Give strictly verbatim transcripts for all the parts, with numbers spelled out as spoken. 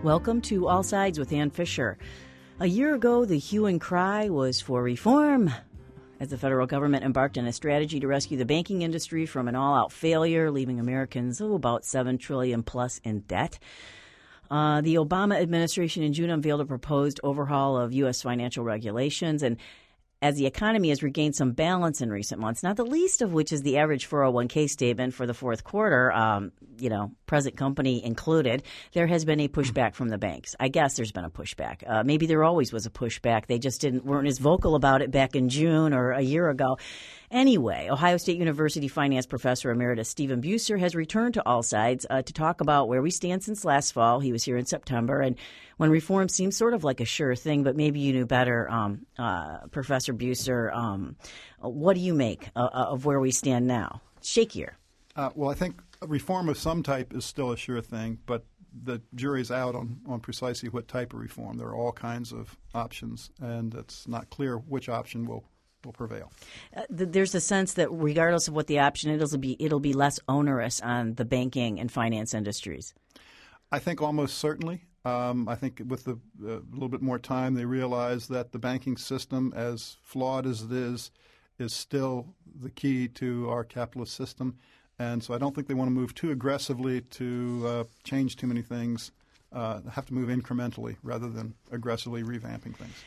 Welcome to All Sides with Ann Fisher. A year ago, the hue and cry was for reform as the federal government embarked on a strategy to rescue the banking industry from an all-out failure, leaving Americans oh, about seven trillion dollars plus in debt. Uh, the Obama administration in June unveiled a proposed overhaul of U S financial regulations, and as the economy has regained some balance in recent months, not the least of which is the average four oh one k statement for the fourth quarter, um, you know, present company included, there has been a pushback from the banks. I guess there's been a pushback. Uh, maybe there always was a pushback. They just didn't weren't as vocal about it back in June or a year ago. Anyway, Ohio State University finance professor emeritus Stephen Buser has returned to All Sides uh, to talk about where we stand since last fall. He was here in September, and when reform seems sort of like a sure thing, but maybe you knew better, um, uh, Professor Buser, um, what do you make uh, of where we stand now? Shakier. Uh, well, I think reform of some type is still a sure thing, but the jury's out on, on precisely what type of reform. There are all kinds of options, and it's not clear which option will will prevail. Uh, th- there's a sense that regardless of what the option is, it'll be it'll be less onerous on the banking and finance industries. I think almost certainly. Um, I think with a uh, little bit more time, they realize that the banking system, as flawed as it is, is still the key to our capitalist system. And so I don't think they want to move too aggressively to uh, change too many things, uh, have to move incrementally rather than aggressively revamping things.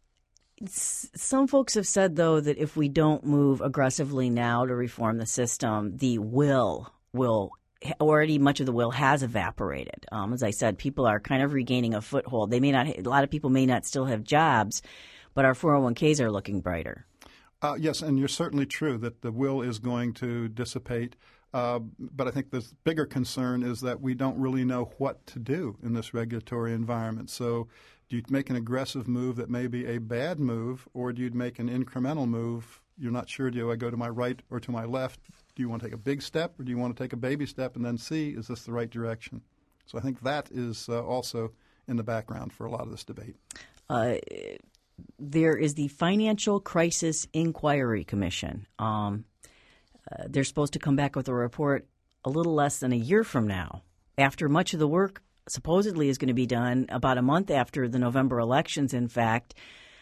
Some folks have said, though, that if we don't move aggressively now to reform the system, the will will already much of the will has evaporated. Um, as I said, people are kind of regaining a foothold. They may not. A lot of people may not still have jobs, but our four oh one k's are looking brighter. Uh, yes, and you're certainly true that the will is going to dissipate. Uh, but I think the bigger concern is that we don't really know what to do in this regulatory environment. So do you make an aggressive move that may be a bad move, or do you make an incremental move? You're not sure, do I go to my right or to my left? Do you want to take a big step, or do you want to take a baby step and then see, is this the right direction? So I think that is uh, also in the background for a lot of this debate. Uh, there is the Financial Crisis Inquiry Commission. Um, uh, they're supposed to come back with a report a little less than a year from now, after much of the work supposedly is going to be done about a month after the November elections, in fact.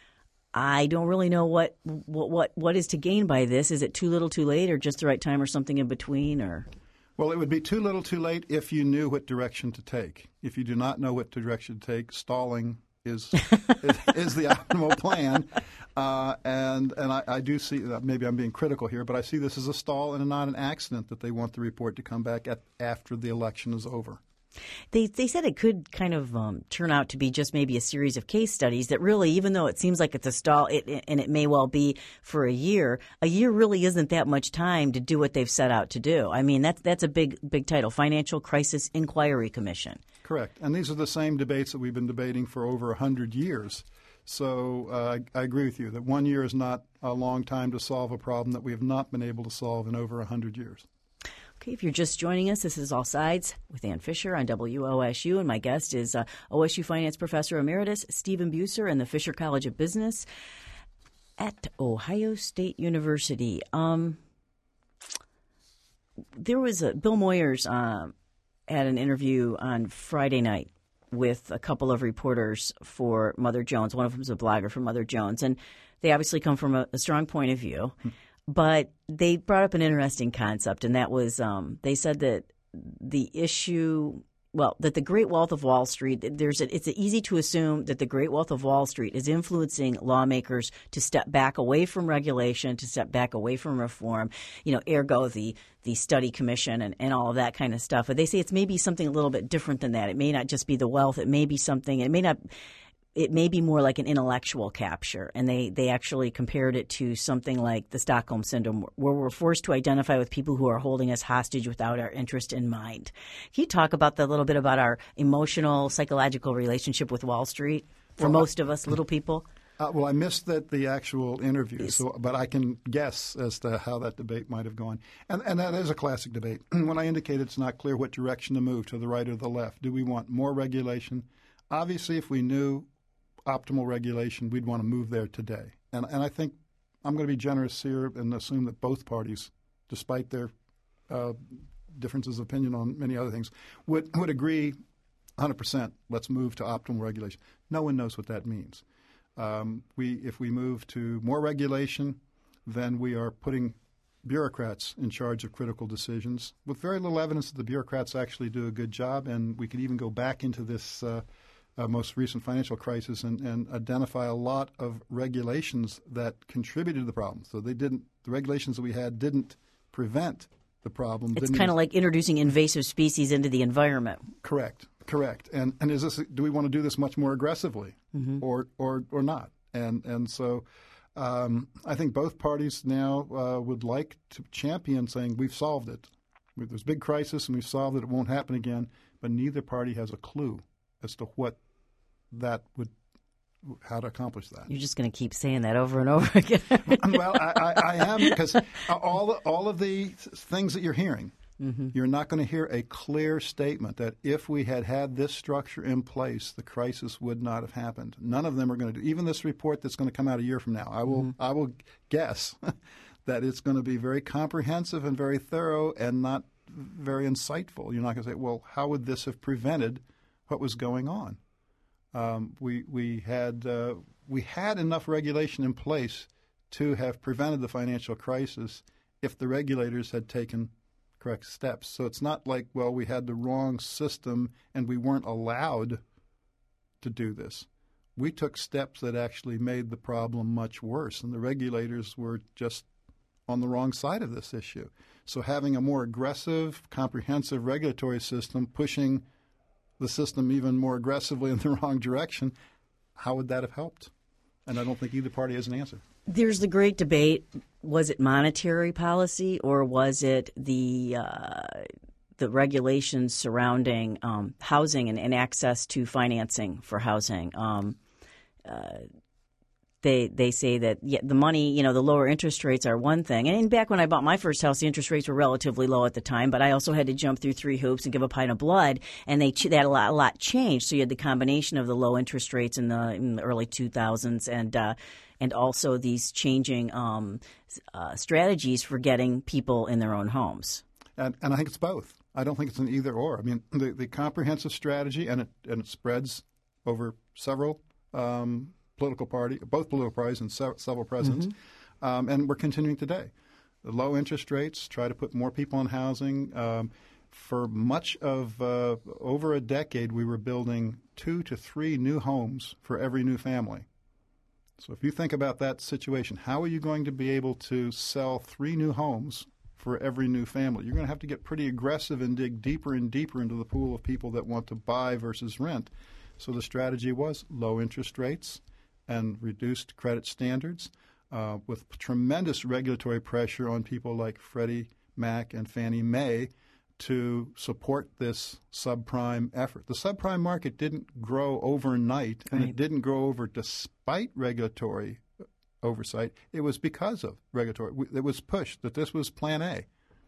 I don't really know what, what what what is to gain by this. Is it too little too late, or just the right time, or something in between? Or Well, it would be too little too late if you knew what direction to take. If you do not know what direction to take, stalling is is, is the optimal plan. Uh, and and I, I do see – maybe I'm being critical here, but I see this as a stall and not an accident that they want the report to come back at, after the election is over. They they said it could kind of um, turn out to be just maybe a series of case studies that really, even though it seems like it's a stall, it, it, and it may well be for a year, a year really isn't that much time to do what they've set out to do. I mean, that's that's a big big title, Financial Crisis Inquiry Commission. Correct. And these are the same debates that we've been debating for over one hundred years. So uh, I, I agree with you that one year is not a long time to solve a problem that we have not been able to solve in over one hundred years. Okay, if you're just joining us, this is All Sides with Ann Fisher on W O S U, and my guest is uh, O S U Finance Professor Emeritus Stephen Buser and the Fisher College of Business at Ohio State University. Um, there was a, Bill Moyers uh, had an interview on Friday night with a couple of reporters for Mother Jones. One of them is a blogger for Mother Jones, and they obviously come from a, a strong point of view. Hmm. But they brought up an interesting concept, and that was um, they said that the issue, well, that the great wealth of Wall Street, there's a, it's easy to assume that the great wealth of Wall Street is influencing lawmakers to step back away from regulation, to step back away from reform, you know, ergo the the study commission and, and all of that kind of stuff. But they say it's maybe something a little bit different than that. It may not just be the wealth. It may be something, it may not – it may be more like an intellectual capture, and they, they actually compared it to something like the Stockholm Syndrome, where we're forced to identify with people who are holding us hostage without our interest in mind. Can you talk about that a little bit about our emotional, psychological relationship with Wall Street for well, most of us, little people? Uh, well, I missed that the actual interview, so but I can guess as to how that debate might have gone. And, and that is a classic debate. When I indicated it's not clear what direction to move, to the right or the left, do we want more regulation? Obviously, if we knew optimal regulation, we'd want to move there today. And and I think I'm going to be generous here and assume that both parties, despite their uh, differences of opinion on many other things, would would agree one hundred percent, let's move to optimal regulation. No one knows what that means. Um, we, if we move to more regulation, then we are putting bureaucrats in charge of critical decisions with very little evidence that the bureaucrats actually do a good job. And we could even go back into this uh, uh, most recent financial crisis and, and identify a lot of regulations that contributed to the problem. So they didn't. The regulations that we had didn't prevent the problem. It's kind of like introducing invasive species into the environment. Correct. Correct. And and is this? Do we want to do this much more aggressively, mm-hmm. or or or not? And and so, um, I think both parties now uh, would like to champion saying we've solved it. There's a big crisis and we've solved it. It won't happen again. But neither party has a clue as to what that would, how to accomplish that. You're just going to keep saying that over and over again. Well, I, I, I am, because all all of the things that you're hearing. Mm-hmm. You're not going to hear a clear statement that if we had had this structure in place, the crisis would not have happened. None of them are going to do. Even this report that's going to come out a year from now, I will mm-hmm. I will guess that it's going to be very comprehensive and very thorough and not very insightful. You're not going to say, well, how would this have prevented what was going on? Um, we we had uh, we had enough regulation in place to have prevented the financial crisis if the regulators had taken correct steps. So it's not like, well, we had the wrong system and we weren't allowed to do this. We took steps that actually made the problem much worse, and the regulators were just on the wrong side of this issue. So having a more aggressive, comprehensive regulatory system pushing the system even more aggressively in the wrong direction, how would that have helped? And I don't think either party has an answer. There's the great debate. Was it monetary policy, or was it the uh, the regulations surrounding um, housing and, and access to financing for housing? Um, uh, they they say that yeah, the money, you know, the lower interest rates are one thing. And back when I bought my first house, the interest rates were relatively low at the time, but I also had to jump through three hoops and give a pint of blood, and they that a lot, a lot changed. So you had the combination of the low interest rates in the, in the early two thousands and uh, and also these changing um, uh, strategies for getting people in their own homes. And, and I think it's both. I don't think it's an either or. I mean, the, the comprehensive strategy, and it and it spreads over several um, political party, both political parties and se- several presidents, mm-hmm. um, and we're continuing today. The low interest rates try to put more people in housing. Um, for much of uh, over a decade, we were building two to three new homes for every new family. So if you think about that situation, how are you going to be able to sell three new homes for every new family? You're going to have to get pretty aggressive and dig deeper and deeper into the pool of people that want to buy versus rent. So the strategy was low interest rates and reduced credit standards uh, with tremendous regulatory pressure on people like Freddie Mac and Fannie Mae to support this subprime effort. The subprime market didn't grow overnight, and right. It didn't grow over despite regulatory oversight. It was because of regulatory. It was pushed that this was Plan A,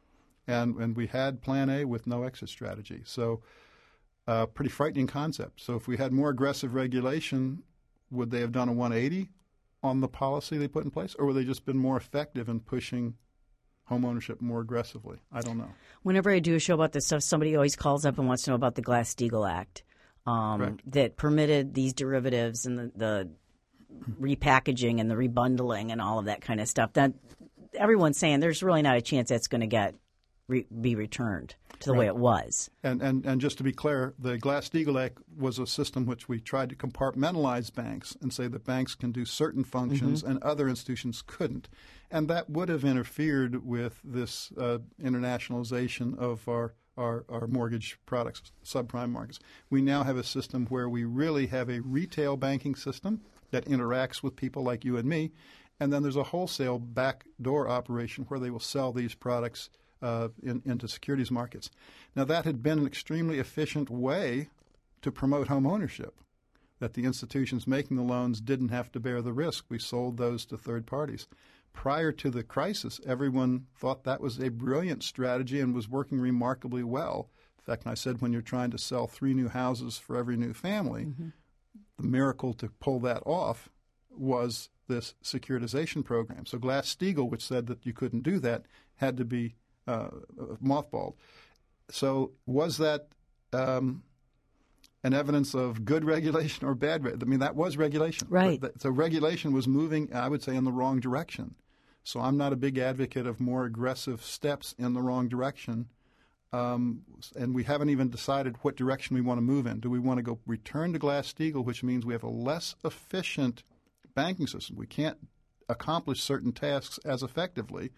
and and we had Plan A with no exit strategy. So uh, pretty frightening concept. So if we had more aggressive regulation, would they have done a one eighty on the policy they put in place, or would they just been more effective in pushing home ownership more aggressively? I don't know. Whenever I do a show about this stuff, somebody always calls up and wants to know about the Glass-Steagall Act um, that permitted these derivatives and the, the repackaging and the rebundling and all of that kind of stuff. That everyone's saying there's really not a chance that's going to get re- be returned to the right. way it was. And, and and just to be clear, the Glass-Steagall Act was a system which we tried to compartmentalize banks and say that banks can do certain functions mm-hmm. and other institutions couldn't. And that would have interfered with this uh, internationalization of our, our, our mortgage products, subprime markets. We now have a system where we really have a retail banking system that interacts with people like you and me, and then there's a wholesale backdoor operation where they will sell these products uh, in, into securities markets. Now, that had been an extremely efficient way to promote home ownership, that the institutions making the loans didn't have to bear the risk. We sold those to third parties. Prior to the crisis, everyone thought that was a brilliant strategy and was working remarkably well. In fact, I said when you're trying to sell three new houses for every new family, mm-hmm. the miracle to pull that off was this securitization program. So Glass-Steagall, which said that you couldn't do that, had to be uh, mothballed. So was that um, an evidence of good regulation or bad. Re- I mean, that was regulation. Right. But, so regulation was moving, I would say, in the wrong direction. So I'm not a big advocate of more aggressive steps in the wrong direction. Um, and we haven't even decided what direction we want to move in. Do we want to go return to Glass-Steagall, which means we have a less efficient banking system? We can't accomplish certain tasks as effectively,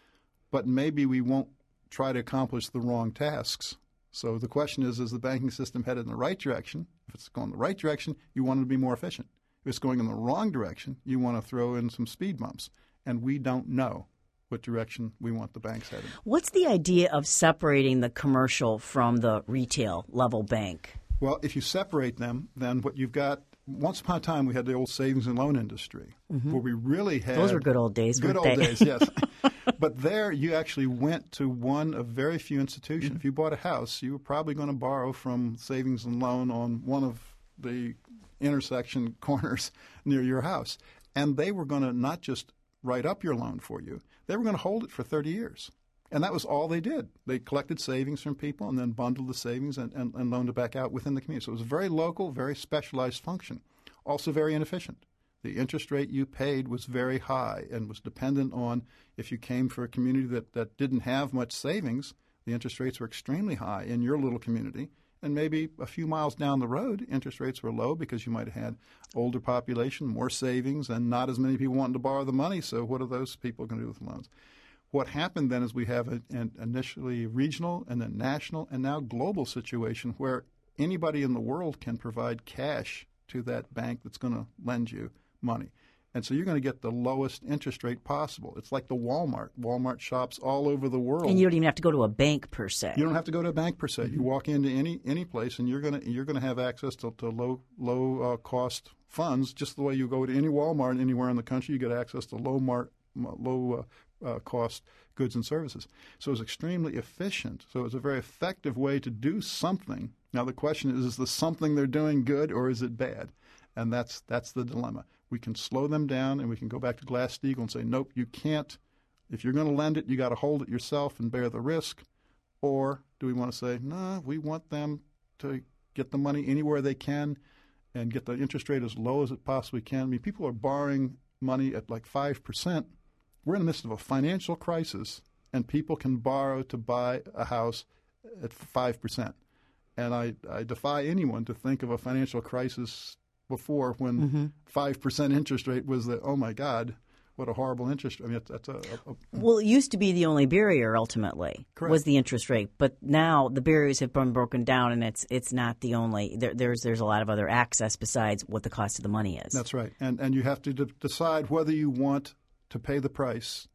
but maybe we won't try to accomplish the wrong tasks. So the question is, is the banking system headed in the right direction? If it's going in the right direction, you want it to be more efficient. If it's going in the wrong direction, you want to throw in some speed bumps. And we don't know what direction we want the banks headed. What's the idea of separating the commercial from the retail level bank? Well, if you separate them, then what you've got, once upon a time we had the old savings and loan industry, mm-hmm. where we really had... Those were good old days, Good weren't old they? days, yes. But there you actually went to one of very few institutions. Mm-hmm. If you bought a house, you were probably going to borrow from savings and loan on one of the intersection corners near your house. And they were going to not just write up your loan for you, they were going to hold it for thirty years. And that was all they did. They collected savings from people and then bundled the savings and, and, and loaned it back out within the community. So it was a very local, very specialized function, also very inefficient. The interest rate you paid was very high and was dependent on if you came for a community that, that didn't have much savings, the interest rates were extremely high in your little community. And maybe a few miles down the road, interest rates were low because you might have had older population, more savings, and not as many people wanting to borrow the money. So what are those people going to do with the loans? What happened then is we have a, an initially regional and then national and now global situation where anybody in the world can provide cash to that bank that's going to lend you money. And so you're going to get the lowest interest rate possible. It's like the Walmart. Walmart shops all over the world. And you don't even have to go to a bank per se. You don't have to go to a bank per se. Mm-hmm. You walk into any any place and you're going to you're going to have access to, to low low uh, cost funds. Just the way you go to any Walmart anywhere in the country, you get access to low mart low uh, uh, cost goods and services. So it's extremely efficient. So it's a very effective way to do something. Now the question is: is the something they're doing good or is it bad? And that's that's the dilemma. We can slow them down and we can go back to Glass-Steagall and say, nope, you can't. If you're going to lend it, you got to hold it yourself and bear the risk. Or do we want to say, no, nah, we want them to get the money anywhere they can and get the interest rate as low as it possibly can? I mean, people are borrowing money at like five percent. We're in the midst of a financial crisis, and people can borrow to buy a house at five percent. And I, I defy anyone to think of a financial crisis before when mm-hmm. five percent interest rate was the, oh, my God, what a horrible interest rate. I mean, that's a, a, a Well, it used to be the only barrier, ultimately, Correct. was the interest rate. But now the barriers have been broken down, and it's it's not the only. There, there's there's a lot of other access besides what the cost of the money is. That's right. And, and you have to de- decide whether you want to pay the price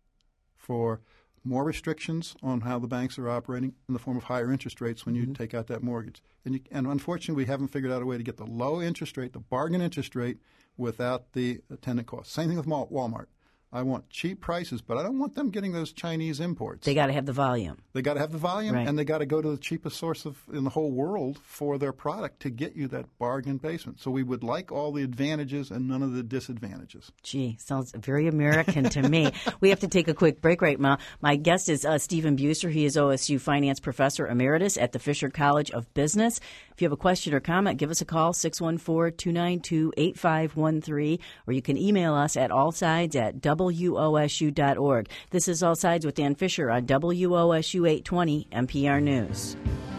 for more restrictions on how the banks are operating in the form of higher interest rates when you mm-hmm. take out that mortgage. And, you, and unfortunately, we haven't figured out a way to get the low interest rate, the bargain interest rate, without the attendant costs. Same thing with Walmart. I want cheap prices, but I don't want them getting those Chinese imports. They got to have the volume. They got to have the volume, right. and they got to go to the cheapest source of in the whole world for their product to get you that bargain basement. So we would like all the advantages and none of the disadvantages. Gee, sounds very American to me. We have to take a quick break right now. My guest is uh, Stephen Buser. He is O S U Finance Professor Emeritus at the Fisher College of Business. If you have a question or comment, give us a call, six one four, two nine two, eight five one three, or you can email us at allsides at W O S U dot org. This is All Sides with Dan Fisher on W O S U eight twenty N P R News.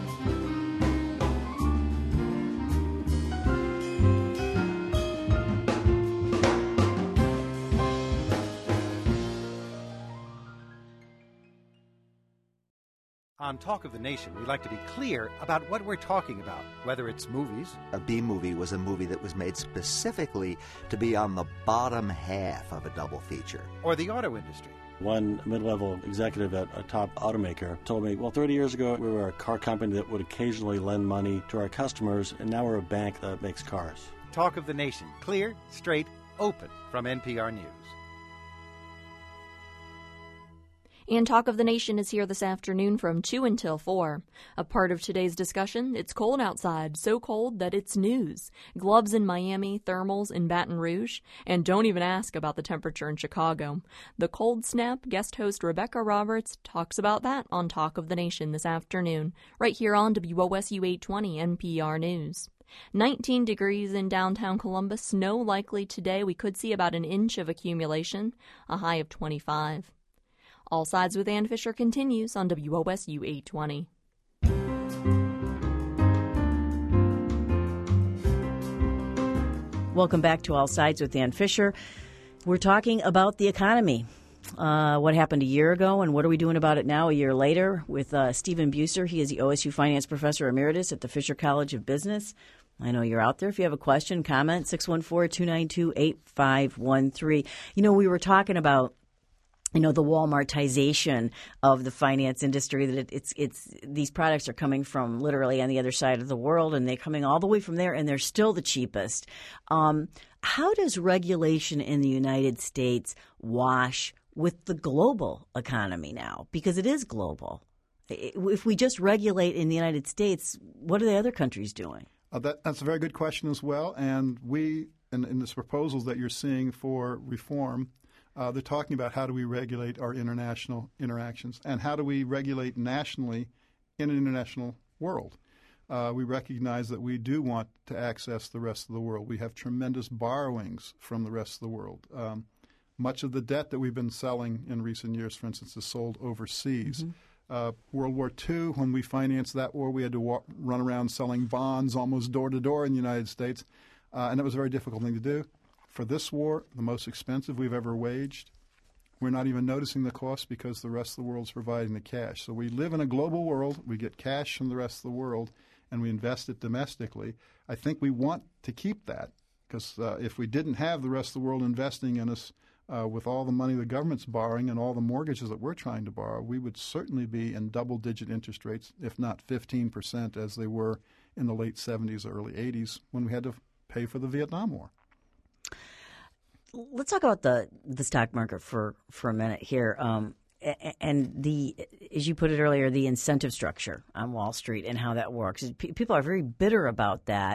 On Talk of the Nation, we like to be clear about what we're talking about, whether it's movies. A B-movie was a movie that was made specifically to be on the bottom half of a double feature. Or the auto industry. One mid-level executive at a top automaker told me, well, thirty years ago, we were a car company that would occasionally lend money to our customers, and now we're a bank that makes cars. Talk of the Nation, clear, straight, open, from N P R News. And Talk of the Nation is here this afternoon from two until four. A part of today's discussion, it's cold outside, so cold that it's news. Gloves in Miami, thermals in Baton Rouge, and don't even ask about the temperature in Chicago. The Cold Snap guest host Rebecca Roberts talks about that on Talk of the Nation this afternoon, right here on W O S U eight twenty N P R News. nineteen degrees in downtown Columbus. Snow likely today. We could see about an inch of accumulation, a high of twenty-five. All Sides with Ann Fisher continues on W O S U eight twenty. Welcome back to All Sides with Ann Fisher. We're talking about the economy. Uh, what happened a year ago and what are we doing about it now a year later with uh, Stephen Buser. He is the O S U Finance Professor Emeritus at the Fisher College of Business. I know you're out there. If you have a question, comment, six one four, two nine two, eight five one three. You know, we were talking about you know, the Walmartization of the finance industry, that it, it's it's these products are coming from literally on the other side of the world, and they're coming all the way from there, and they're still the cheapest. Um, how does regulation in the United States wash with the global economy now? Because it is global. If we just regulate in the United States, what are the other countries doing? Uh, that, that's a very good question as well. And we, in, in this proposals that you're seeing for reform, Uh, they're talking about how do we regulate our international interactions and how do we regulate nationally in an international world. Uh, we recognize that we do want to access the rest of the world. We have tremendous borrowings from the rest of the world. Um, much of the debt that we've been selling in recent years, for instance, is sold overseas. Mm-hmm. Uh, World War Two, when we financed that war, we had to wa- run around selling bonds almost door to door in the United States, uh, and it was a very difficult thing to do. For this war, the most expensive we've ever waged, we're not even noticing the cost because the rest of the world's providing the cash. So we live in a global world. We get cash from the rest of the world, and we invest it domestically. I think we want to keep that because uh, if we didn't have the rest of the world investing in us uh, with all the money the government's borrowing and all the mortgages that we're trying to borrow, we would certainly be in double-digit interest rates, if not fifteen percent, as they were in the late seventies, early eighties, when we had to pay for the Vietnam War. Let's talk about the, the stock market for, for a minute here. Um, and the, as you put it earlier, the incentive structure on Wall Street and how that works. P- people are very bitter about that.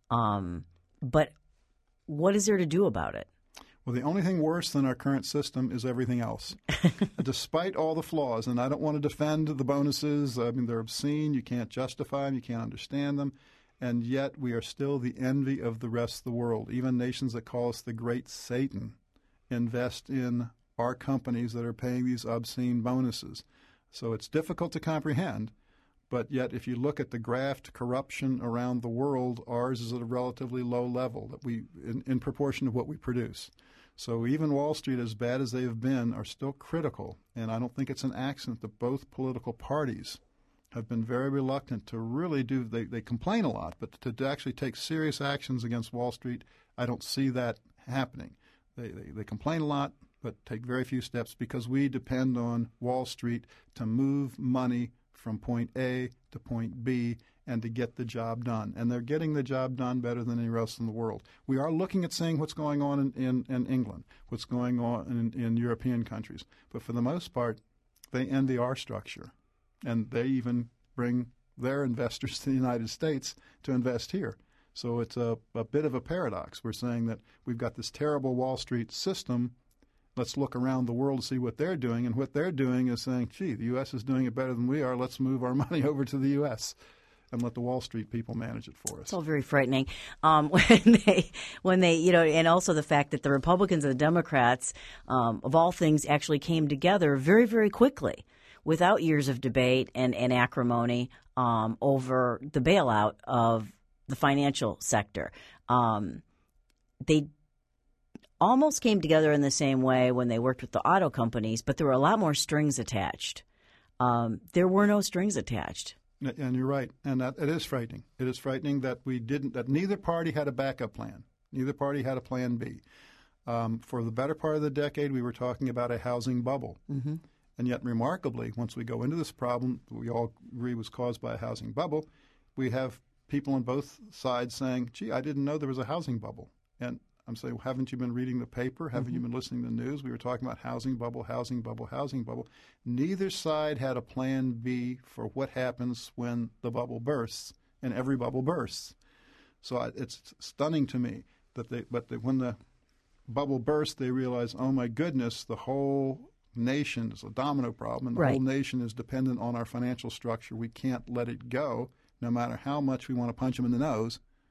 Um, but what is there to do about it? Well, the only thing worse than our current system is everything else. Despite all the flaws, and I don't want to defend the bonuses. I mean, they're obscene. You can't justify them. You can't understand them. And yet we are still the envy of the rest of the world. Even nations that call us the great Satan invest in our companies that are paying these obscene bonuses. So it's difficult to comprehend, but yet if you look at the graft corruption around the world, ours is at a relatively low level that we in, in proportion to what we produce. So even Wall Street, as bad as they have been, are still critical. And I don't think it's an accident that both political parties have been very reluctant to really do, they, they complain a lot, but to, to actually take serious actions against Wall Street, I don't see that happening. They, they, they complain a lot, but take very few steps because we depend on Wall Street to move money from point A to point B and to get the job done. And they're getting the job done better than anywhere else in the world. We are looking at seeing what's going on in, in, in England, what's going on in, in European countries. But for the most part, they envy our structure. And they even bring their investors to the United States to invest here. So it's a, a bit of a paradox. We're saying that we've got this terrible Wall Street system. Let's look around the world to see what they're doing. And what they're doing is saying, gee, the U S is doing it better than we are. Let's move our money over to the U S and let the Wall Street people manage it for us. It's all very frightening um, when they, when they, you know, and also the fact that the Republicans and the Democrats, um, of all things, actually came together very, very quickly, without years of debate and, and acrimony um, over the bailout of the financial sector. Um, they almost came together in the same way when they worked with the auto companies, but there were a lot more strings attached. Um, there were no strings attached. And you're right, and that, it is frightening. It is frightening that we didn't, that neither party had a backup plan. Neither party had a plan B. Um, for the better part of the decade, we were talking about a housing bubble. Mm-hmm. And yet, remarkably, once we go into this problem, we all agree was caused by a housing bubble, we have people on both sides saying, gee, I didn't know there was a housing bubble. And I'm saying, well, haven't you been reading the paper? Haven't mm-hmm. you been listening to the news? We were talking about housing bubble, housing bubble, housing bubble. Neither side had a plan B for what happens when the bubble bursts, and every bubble bursts. So I, it's stunning to me that they, but they, when the bubble bursts, they realize, oh, my goodness, the whole nation is a domino problem, and the right. whole nation is dependent on our financial structure. We can't let it go, no matter how much we want to punch them in the nose.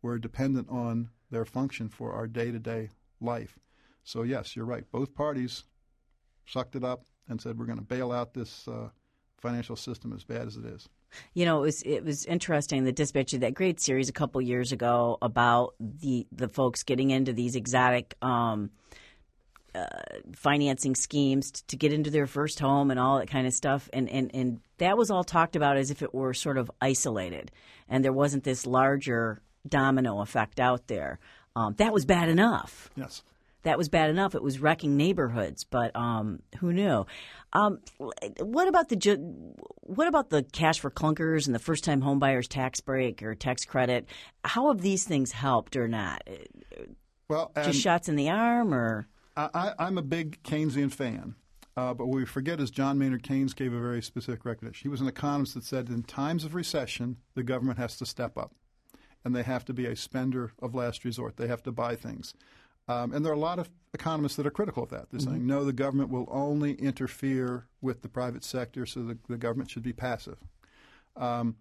We're dependent on their function for our day-to-day life. So, yes, you're right. Both parties sucked it up and said we're going to bail out this uh, financial system as bad as it is. You know, it was it was interesting. The Dispatch did that great series a couple years ago about the the folks getting into these exotic um, uh, financing schemes t- to get into their first home and all that kind of stuff. And, and and that was all talked about as if it were sort of isolated, and there wasn't this larger domino effect out there. Um, that was bad enough. Yes. That was bad enough. It was wrecking neighborhoods, but um, who knew? Um, what about the ju- what about the cash for clunkers and the first-time homebuyers tax break or tax credit? How have these things helped or not? Well, just shots in the arm, or I, I'm a big Keynesian fan, uh, but what we forget is John Maynard Keynes gave a very specific recognition. He was an economist that said in times of recession, the government has to step up, and they have to be a spender of last resort. They have to buy things. Um, and there are a lot of economists that are critical of that. They're mm-hmm. saying, no, the government will only interfere with the private sector, so the, the government should be passive. Um,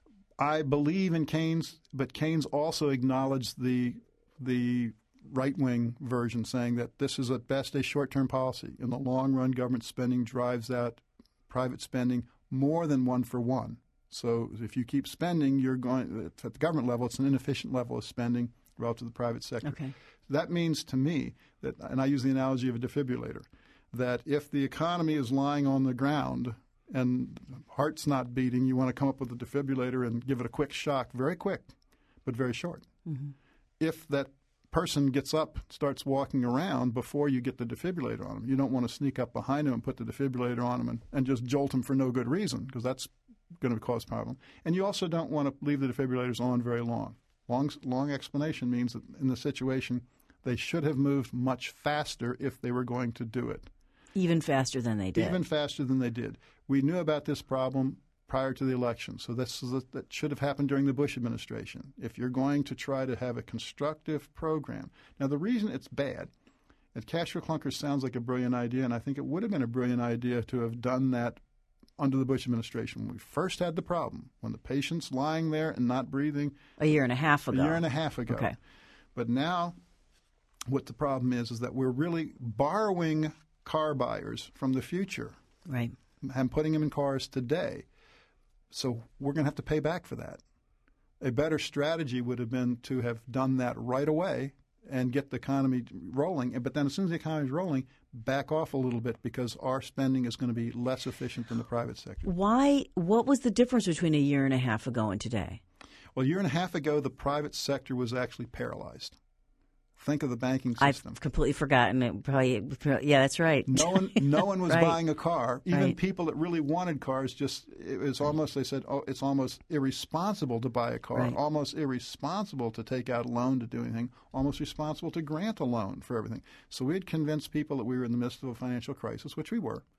I believe in Keynes, but Keynes also acknowledged the the right-wing version, saying that this is at best a short-term policy. In the long run, government spending drives out private spending more than one for one. So if you keep spending, you're going at the government level, it's an inefficient level of spending relative to the private sector. Okay. That means to me that, and I use the analogy of a defibrillator, that if the economy is lying on the ground and heart's not beating, you want to come up with a defibrillator and give it a quick shock, very quick, but very short. Mm-hmm. If that person gets up, starts walking around before you get the defibrillator on them, you don't want to sneak up behind them and put the defibrillator on them and, and just jolt them for no good reason, because that's going to cause a problem. And you also don't want to leave the defibrillators on very long. Long, long explanation means that in the situation, they should have moved much faster if they were going to do it. Even faster than they did. Even faster than they did. We knew about this problem prior to the election, so this is a, that should have happened during the Bush administration. If you're going to try to have a constructive program. Now, the reason it's bad, that cash for clunkers sounds like a brilliant idea, and I think it would have been a brilliant idea to have done that under the Bush administration. When we first had the problem, when the patient's lying there and not breathing. A year and a half ago. A year and a half ago. Okay. But now what the problem is is that we're really borrowing car buyers from the future. Right. And putting them in cars today. So we're going to have to pay back for that. A better strategy would have been to have done that right away and get the economy rolling. But then as soon as the economy is rolling, back off a little bit, because our spending is going to be less efficient than the private sector. Why? What was the difference between a year and a half ago and today? Well, a year and a half ago, the private sector was actually paralyzed. Think of the banking system. I've completely forgotten it. Probably, yeah, that's right. No one, no one was right. buying a car. Even right. people that really wanted cars, just it was almost. They said, "Oh, it's almost irresponsible to buy a car. Right. Almost irresponsible to take out a loan to do anything. Almost responsible to grant a loan for everything." So we had convinced people that we were in the midst of a financial crisis, which we were.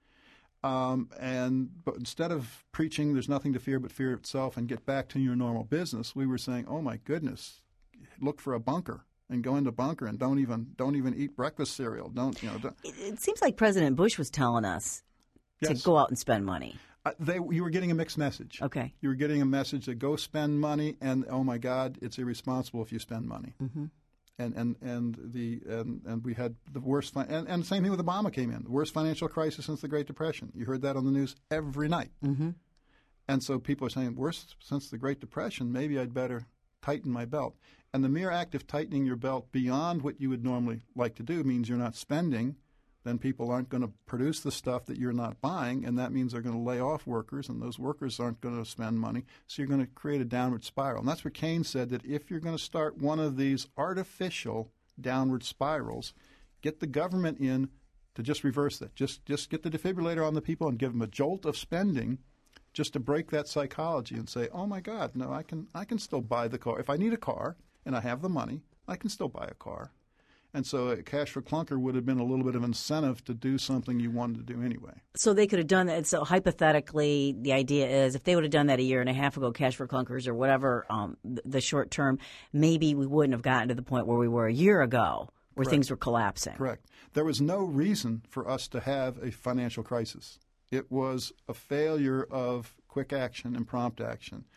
Um, and but instead of preaching, "There's nothing to fear but fear itself," and get back to your normal business, we were saying, "Oh my goodness, look for a bunker." And go into bunker and don't even don't even eat breakfast cereal. Don't you know? Don't. It, it seems like President Bush was telling us yes. to go out and spend money. Uh, they you were getting a mixed message. Okay, you were getting a message that go spend money, and oh my God, it's irresponsible if you spend money. Mm-hmm. And and and the and, and we had the worst fi- and and the same thing with Obama came in, the worst financial crisis since the Great Depression. You heard that on the news every night. Mm-hmm. And so people are saying, worst since the Great Depression. Maybe I'd better tighten my belt. And the mere act of tightening your belt beyond what you would normally like to do means you're not spending. Then people aren't going to produce the stuff that you're not buying, and that means they're going to lay off workers, and those workers aren't going to spend money. So you're going to create a downward spiral. And that's where Keynes said that if you're going to start one of these artificial downward spirals, get the government in to just reverse that. Just, just get the defibrillator on the people and give them a jolt of spending, just to break that psychology and say, oh, my God, no, I can I can still buy the car. If I need a car and I have the money, I can still buy a car. And so a cash for clunker would have been a little bit of incentive to do something you wanted to do anyway. So they could have done that. So hypothetically, the idea is if they would have done that a year and a half ago, cash for clunkers or whatever, um, the short term, maybe we wouldn't have gotten to the point where we were a year ago, where Correct. things were collapsing. Correct. There was no reason for us to have a financial crisis. It was a failure of quick action and prompt action.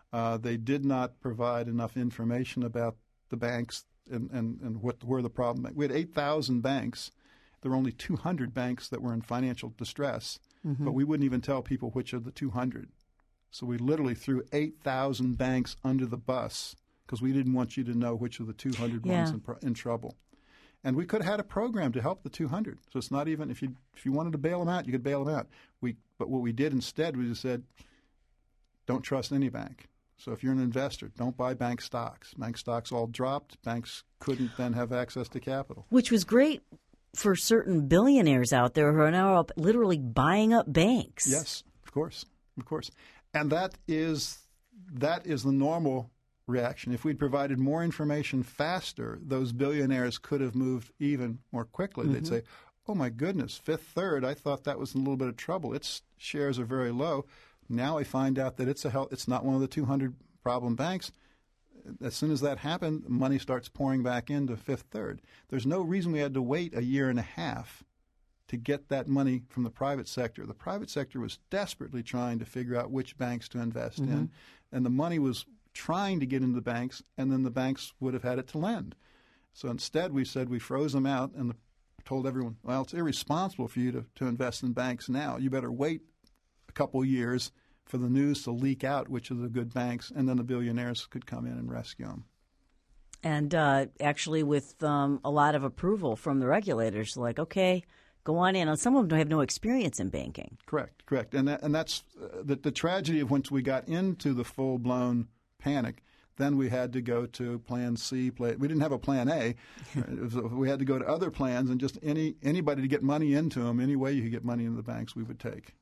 Uh, they did not provide enough information about the banks and, and, and what where the problem. We had eight thousand banks. There were only two hundred banks that were in financial distress, mm-hmm. but we wouldn't even tell people which of the two hundred. So we literally threw eight thousand banks under the bus because we didn't want you to know which of the two hundred yeah. ones in, in trouble. And we could have had a program to help the two hundred. So it's not even if you if you wanted to bail them out, you could bail them out. We but what we did instead, we just said, don't trust any bank. So if you're an investor, don't buy bank stocks. Bank stocks all dropped. Banks couldn't then have access to capital. Which was great for certain billionaires out there who are now up literally buying up banks. Yes, of course, of course. And that is that is the normal reaction. If we'd provided more information faster, those billionaires could have moved even more quickly. Mm-hmm. They'd say, oh, my goodness, Fifth Third, I thought that was in a little bit of trouble. Its shares are very low. Now I find out that it's a hel- it's not one of the two hundred problem banks. As soon as that happened, money starts pouring back into Fifth Third. There's no reason we had to wait a year and a half to get that money from the private sector. The private sector was desperately trying to figure out which banks to invest mm-hmm. in, and the money was trying to get into the banks, and then the banks would have had it to lend. So instead, we said we froze them out and the, told everyone, well, it's irresponsible for you to, to invest in banks now. You better wait a couple years for the news to leak out which are the good banks, and then the billionaires could come in and rescue them. And uh, actually with um, a lot of approval from the regulators, like, okay, go on in. Some of them have no experience in banking. Correct, correct. And that, and that's uh, the, the tragedy of once we got into the full-blown panic, then we had to go to Plan C. Plan, we didn't have a Plan A. was, we had to go to other plans, and just any anybody to get money into them, any way you could get money into the banks, we would take.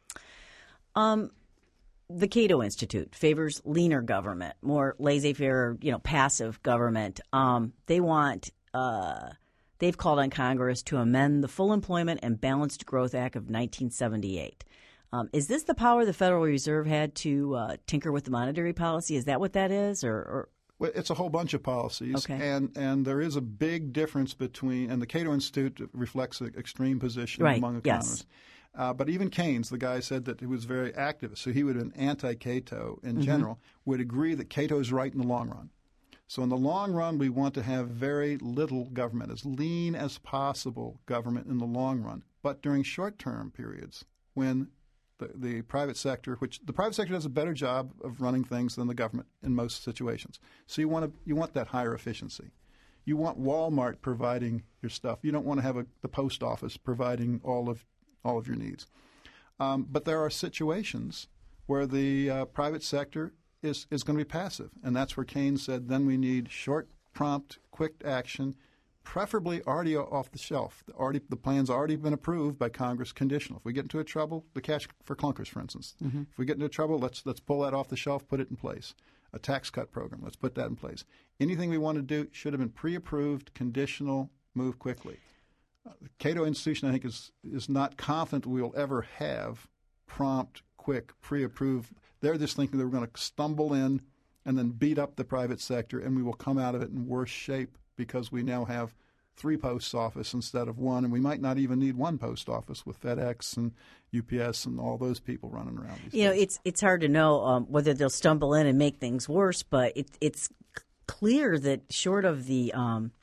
Um, the Cato Institute favors leaner government, more laissez-faire, you know, passive government. Um, they want. Uh, they've called on Congress to amend the Full Employment and Balanced Growth Act of nineteen seventy-eight. Um, is this the power the Federal Reserve had to uh, tinker with the monetary policy? Is that what that is? Or, or? Well, it's a whole bunch of policies. Okay. And, and there is a big difference between – and the Cato Institute reflects an extreme position right. among economists. Yes. Uh, but even Keynes, the guy said that he was very activist, so he would have been anti-Cato in mm-hmm. general, would agree that Cato is right in the long run. So in the long run, we want to have very little government, as lean as possible government in the long run. But during short-term periods when – The, the private sector, which the private sector does a better job of running things than the government in most situations. So you want to you want that higher efficiency. You want Walmart providing your stuff. You don't want to have a, the post office providing all of all of your needs. Um, but there are situations where the uh, private sector is is going to be passive, and that's where Keynes said then we need short, prompt, quick action. Preferably already off the shelf. The, already, the plan's already been approved by Congress, conditional. If we get into a trouble, the cash for clunkers, for instance. Mm-hmm. If we get into trouble, let's let's pull that off the shelf, put it in place. A tax cut program, let's put that in place. Anything we want to do should have been pre-approved, conditional, move quickly. Uh, the Cato Institution, I think, is is not confident we will ever have prompt, quick, pre-approved. They're just thinking they're going to stumble in and then beat up the private sector, and we will come out of it in worse shape, because we now have three post office instead of one, and we might not even need one post office with FedEx and U P S and all those people running around these You days. know, it's it's hard to know um, whether they'll stumble in and make things worse, but it, it's clear that short of the um,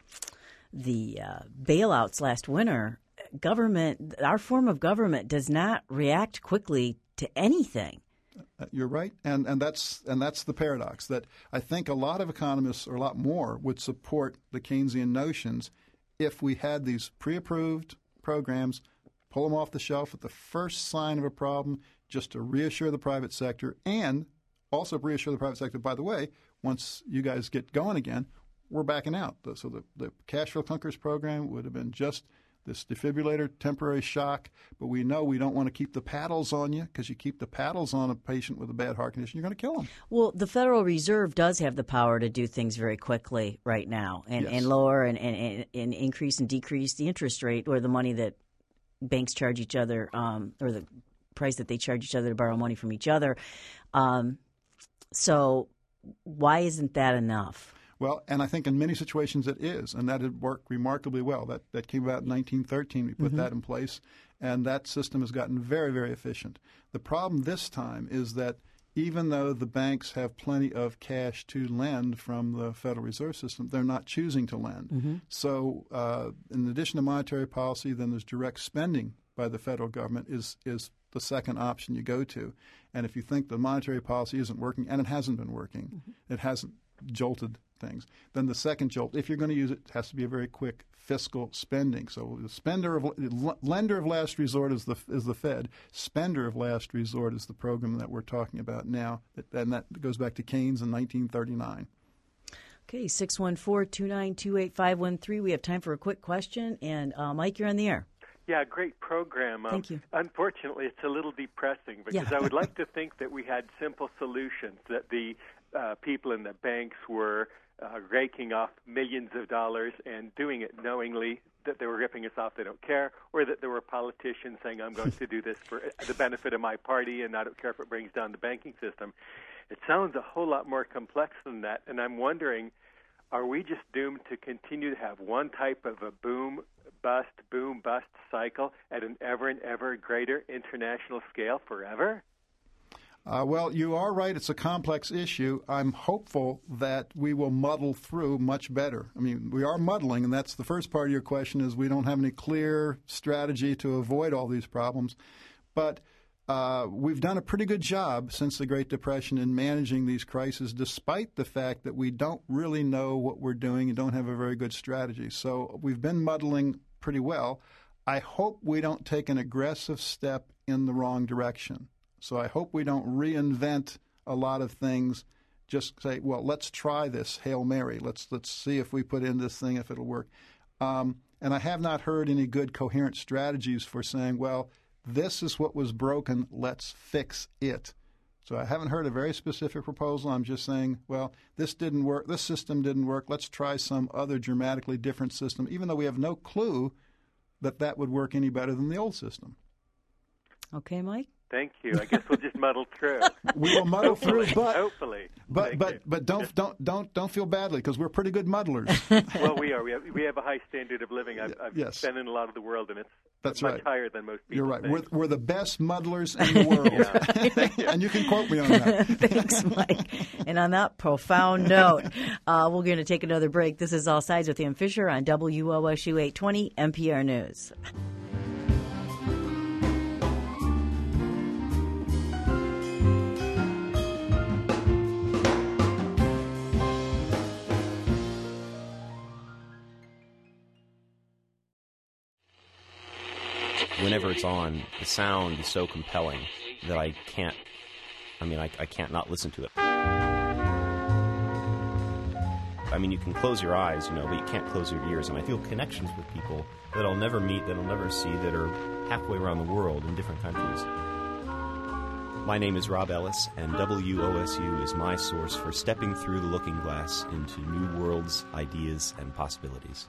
the uh, bailouts last winter, government, our form of government does not react quickly to anything. You're right, and and that's and that's the paradox that I think a lot of economists, or a lot more, would support the Keynesian notions if we had these pre-approved programs, pull them off the shelf at the first sign of a problem, just to reassure the private sector, and also reassure the private sector, by the way, once you guys get going again, we're backing out. So the, the cash for clunkers program would have been just this defibrillator, temporary shock, but we know we don't want to keep the paddles on you, because you keep the paddles on a patient with a bad heart condition, you're going to kill them. Well, the Federal Reserve does have the power to do things very quickly right now and, yes. and lower and, and, and increase and decrease the interest rate or the money that banks charge each other um, or the price that they charge each other to borrow money from each other. Um, so why isn't that enough? Well, and I think in many situations it is, and that had worked remarkably well. That that came about in nineteen thirteen. We put mm-hmm. that in place, and that system has gotten very, very efficient. The problem this time is that even though the banks have plenty of cash to lend from the Federal Reserve System, they're not choosing to lend. Mm-hmm. So uh, in addition to monetary policy, then there's direct spending by the federal government is is the second option you go to. And if you think the monetary policy isn't working, and it hasn't been working, mm-hmm. it hasn't jolted things, then the second jolt, if you're going to use it, has to be a very quick fiscal spending. So the spender of lender of last resort is the is the Fed. Spender of last resort is the program that we're talking about now, and that goes back to Keynes in nineteen thirty-nine. Okay, six one four, two nine two, eight five one three. We have time for a quick question, and uh, Mike, you're on the air. Yeah, great program. Um, Thank you. Unfortunately, it's a little depressing because yeah. I would like to think that we had simple solutions, that the uh, people in the banks were uh, raking off millions of dollars and doing it knowingly, that they were ripping us off, they don't care, or that there were politicians saying, I'm going to do this for the benefit of my party and I don't care if it brings down the banking system. It sounds a whole lot more complex than that, and I'm wondering, are we just doomed to continue to have one type of a boom, bust, boom, bust cycle at an ever and ever greater international scale forever? Uh, well, you are right. It's a complex issue. I'm hopeful that we will muddle through much better. I mean, we are muddling, and that's the first part of your question is we don't have any clear strategy to avoid all these problems. But uh, we've done a pretty good job since the Great Depression in managing these crises, despite the fact that we don't really know what we're doing and don't have a very good strategy. So we've been muddling pretty well. I hope we don't take an aggressive step in the wrong direction. So I hope we don't reinvent a lot of things, just say, well, let's try this Hail Mary. Let's let's see if we put in this thing, if it'll work. Um, and I have not heard any good coherent strategies for saying, well, this is what was broken, let's fix it. So I haven't heard a very specific proposal. I'm just saying, well, this didn't work, this system didn't work, let's try some other dramatically different system, even though we have no clue that that would work any better than the old system. Okay, Mike? Thank you. I guess we'll just muddle through. We will muddle hopefully, through, but hopefully. but Thank but you. but don't don't don't don't feel badly because we're pretty good muddlers. Well, we are. We have we have a high standard of living. I've, I've yes. been in a lot of the world, and it's That's much right. higher than most people. You're right. think. We're we're the best muddlers in the world. Yeah. Thank you. And you can quote me on that. Thanks, Mike. And on that profound note, uh, we're going to take another break. This is All Sides with Ann Fisher on W O S U eight twenty N P R News. Whenever it's on, the sound is so compelling that I can't, I mean, I, I can't not listen to it. I mean, you can close your eyes, you know, but you can't close your ears. And I feel connections with people that I'll never meet, that I'll never see, that are halfway around the world in different countries. My name is Rob Ellis, and W O S U is my source for stepping through the looking glass into new worlds, ideas, and possibilities.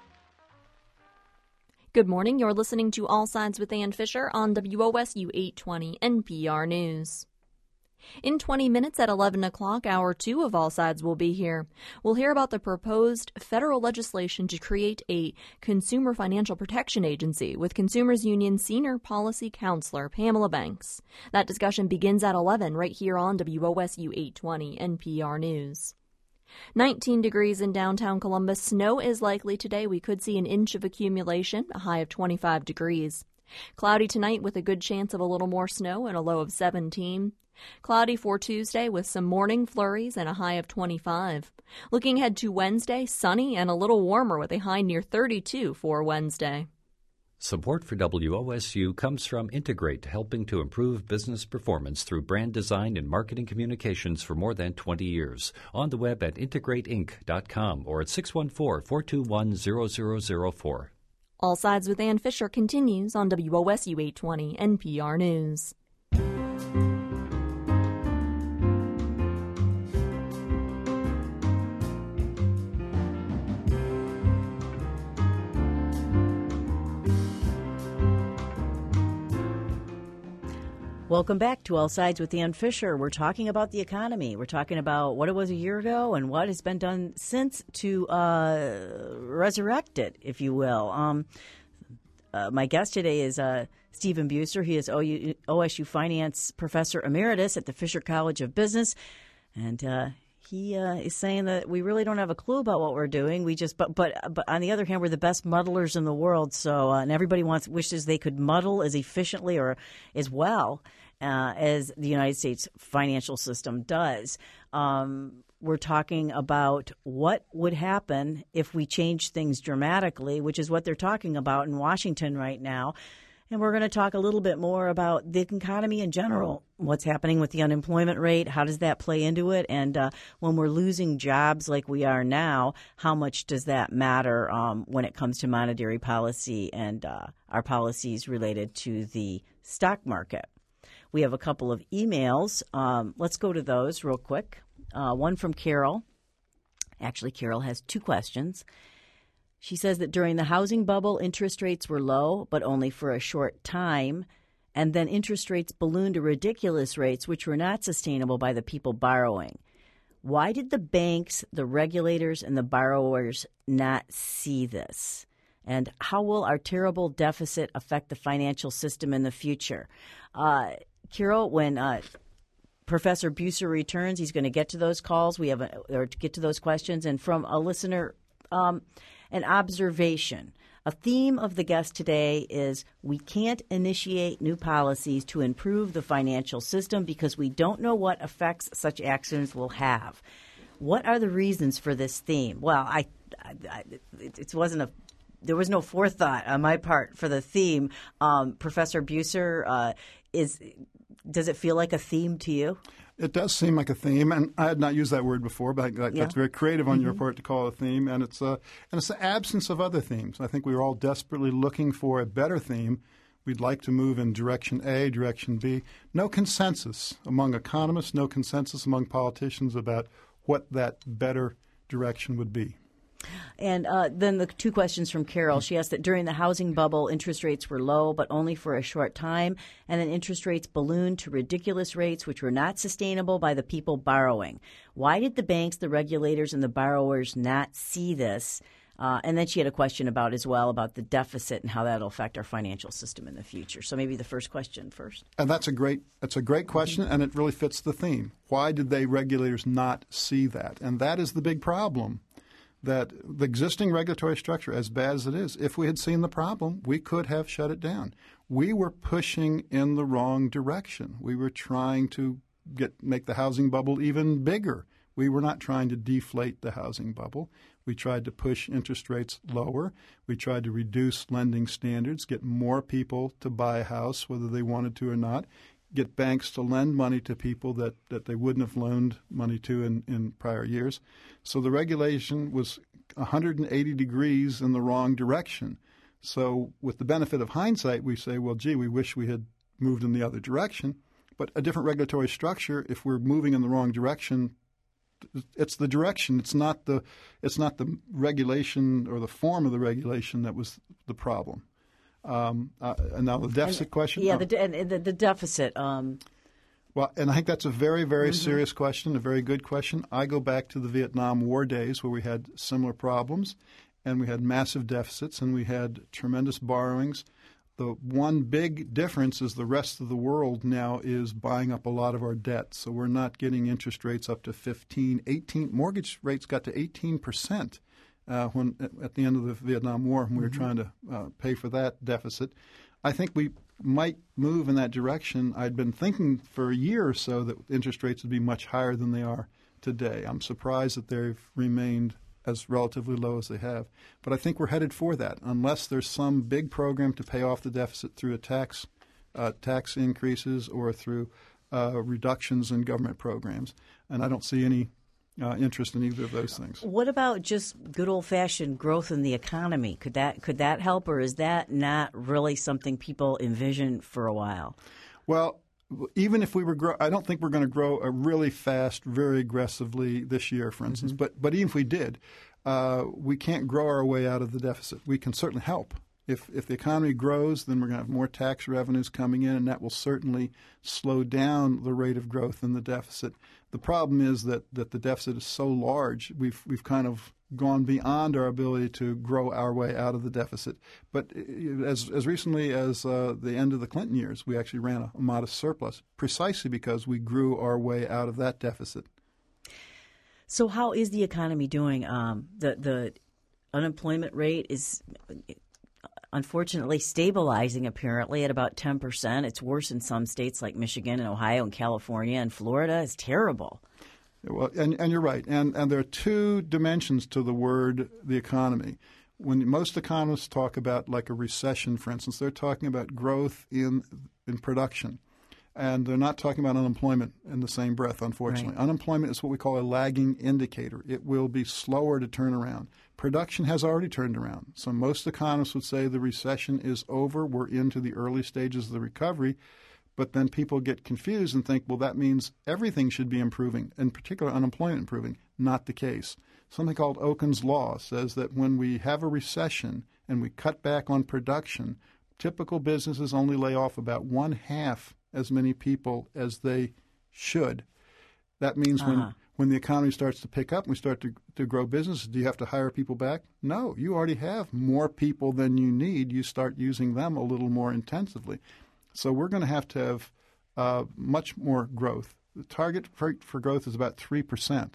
Good morning. You're listening to All Sides with Ann Fisher on W O S U eight twenty N P R News. In twenty minutes at eleven o'clock, hour two of All Sides will be here. We'll hear about the proposed federal legislation to create a Consumer Financial Protection Agency with Consumers Union Senior Policy Counselor Pamela Banks. That discussion begins at eleven right here on W O S U eight twenty N P R News. nineteen degrees in downtown Columbus. Snow is likely today. We could see an inch of accumulation, a high of twenty-five degrees. Cloudy tonight with a good chance of a little more snow and a low of seventeen. Cloudy for Tuesday with some morning flurries and a high of twenty-five. Looking ahead to Wednesday, sunny and a little warmer with a high near thirty-two for Wednesday. Support for W O S U comes from Integrate, helping to improve business performance through brand design and marketing communications for more than twenty years. On the web at integrate inc dot com or at six one four, four two one, zero zero zero four. All Sides with Ann Fisher continues on W O S U eight twenty N P R News. Welcome back to All Sides with Ann Fisher. We're talking about the economy. We're talking about what it was a year ago and what has been done since to uh, resurrect it, if you will. Um, uh, my guest today is uh, Stephen Buser. He is O U, O S U Finance Professor Emeritus at the Fisher College of Business. And uh, he uh, is saying that we really don't have a clue about what we're doing. We just, but but but on the other hand, we're the best muddlers in the world. So uh, and everybody wants wishes they could muddle as efficiently or as well uh, as the United States financial system does. Um, we're talking about what would happen if we change things dramatically, which is what they're talking about in Washington right now. And we're going to talk a little bit more about the economy in general, what's happening with the unemployment rate, how does that play into it, and uh, when we're losing jobs like we are now, how much does that matter um, when it comes to monetary policy and uh, our policies related to the stock market. We have a couple of emails. Um, let's go to those real quick. Uh, one from Carol. Actually, Carol has two questions. She says that during the housing bubble, interest rates were low, but only for a short time. And then interest rates ballooned to ridiculous rates, which were not sustainable by the people borrowing. Why did the banks, the regulators, and the borrowers not see this? And how will our terrible deficit affect the financial system in the future? Uh, Carol, when uh, Professor Buser returns, he's going to get to those calls. We have a, or to get to those questions. And from a listener, um, an observation. A theme of the guest today is we can't initiate new policies to improve the financial system because we don't know what effects such actions will have. What are the reasons for this theme? Well, I, I, I it, it wasn't a there was no forethought on my part for the theme. Um, Professor Buser, uh, is does it feel like a theme to you? It does seem like a theme, and I had not used that word before, but I, yeah. that's very creative on mm-hmm. your part to call it a theme, and it's a, and it's the absence of other themes. I think we were all desperately looking for a better theme. We'd like to move in direction A, direction B. No consensus among economists, no consensus among politicians about what that better direction would be. And uh, then the two questions from Carol. She asked that during the housing bubble, interest rates were low, but only for a short time. And then interest rates ballooned to ridiculous rates, which were not sustainable by the people borrowing. Why did the banks, the regulators, and the borrowers not see this? Uh, and then she had a question about as well about the deficit and how that will affect our financial system in the future. So maybe the first question first. And that's a great that's a great question, and it really fits the theme. Why did they regulators not see that? And that is the big problem. That the existing regulatory structure, as bad as it is, if we had seen the problem, we could have shut it down. We were pushing in the wrong direction. We were trying to get make the housing bubble even bigger. We were not trying to deflate the housing bubble. We tried to push interest rates lower. We tried to reduce lending standards, get more people to buy a house, whether they wanted to or not, get banks to lend money to people that, that they wouldn't have loaned money to in, in prior years. So the regulation was one hundred eighty degrees in the wrong direction. So with the benefit of hindsight, we say, well, gee, we wish we had moved in the other direction. But a different regulatory structure, if we're moving in the wrong direction, it's the direction. It's not the it's not the regulation or the form of the regulation that was the problem. Um, uh, and now the deficit and, question. Yeah, oh. the, and the, the deficit. Um, well, and I think that's a very, very mm-hmm. serious question, a very good question. I go back to the Vietnam War days where we had similar problems, and we had massive deficits, and we had tremendous borrowings. The one big difference is the rest of the world now is buying up a lot of our debt. So we're not getting interest rates up to fifteen, eighteen. Mortgage rates got to eighteen percent. Uh, when at the end of the Vietnam War, when we were mm-hmm. trying to uh, pay for that deficit. I think we might move in that direction. I'd been thinking for a year or so that interest rates would be much higher than they are today. I'm surprised that they've remained as relatively low as they have. But I think we're headed for that, unless there's some big program to pay off the deficit through a tax, uh, tax increases or through uh, reductions in government programs. And I don't see any Uh, interest in either of those things. What about just good old-fashioned growth in the economy? Could that could that help, or is that not really something people envision for a while? Well, even if we were grow, I don't think we're going to grow a really fast, very aggressively this year, for instance. Mm-hmm. But but even if we did, uh, we can't grow our way out of the deficit. We can certainly help. If if the economy grows, then we're going to have more tax revenues coming in, and that will certainly slow down the rate of growth in the deficit. The problem is that, that the deficit is so large, we've we've kind of gone beyond our ability to grow our way out of the deficit. But as as recently as uh, the end of the Clinton years, we actually ran a, a modest surplus, precisely because we grew our way out of that deficit. So how is the economy doing? Um, the the unemployment rate is unfortunately stabilizing apparently at about ten percent. It's worse in some states like Michigan and Ohio and California, and Florida is terrible. Well, and, and you're right. And, and there are two dimensions to the word the economy. When most economists talk about like a recession, for instance, they're talking about growth in in production. And they're not talking about unemployment in the same breath, unfortunately. Right. Unemployment is what we call a lagging indicator. It will be slower to turn around. Production has already turned around. So most economists would say the recession is over. We're into the early stages of the recovery. But then people get confused and think, well, that means everything should be improving, in particular unemployment improving. Not the case. Something called Okun's Law says that when we have a recession and we cut back on production, typical businesses only lay off about one half as many people as they should. That means uh-huh. when, when the economy starts to pick up and we start to, to grow businesses, do you have to hire people back? No, you already have more people than you need. You start using them a little more intensively. So we're going to have to have uh, much more growth. The target for, for growth is about three percent.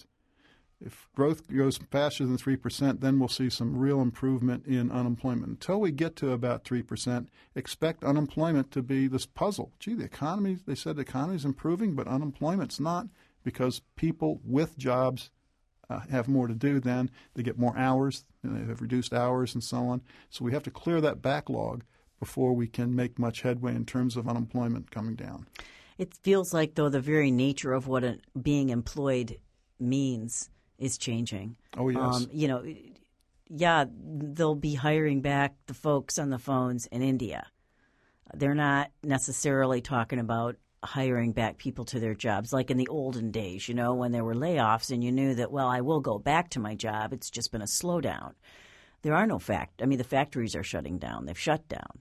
If growth goes faster than three percent, then we'll see some real improvement in unemployment. Until we get to about three percent, expect unemployment to be this puzzle. Gee, the economy, they said the economy is improving, but unemployment's not, because people with jobs uh, have more to do then. They get more hours, and they have reduced hours and so on. So we have to clear that backlog before we can make much headway in terms of unemployment coming down. It feels like, though, the very nature of what a, being employed means is changing. Oh, yes. Um, you know, yeah, they'll be hiring back the folks on the phones in India. They're not necessarily talking about hiring back people to their jobs like in the olden days, you know, when there were layoffs and you knew that, well, I will go back to my job. It's just been a slowdown. There are no fact. I mean, the factories are shutting down. They've shut down.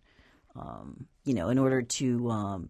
Um, you know, in order to um,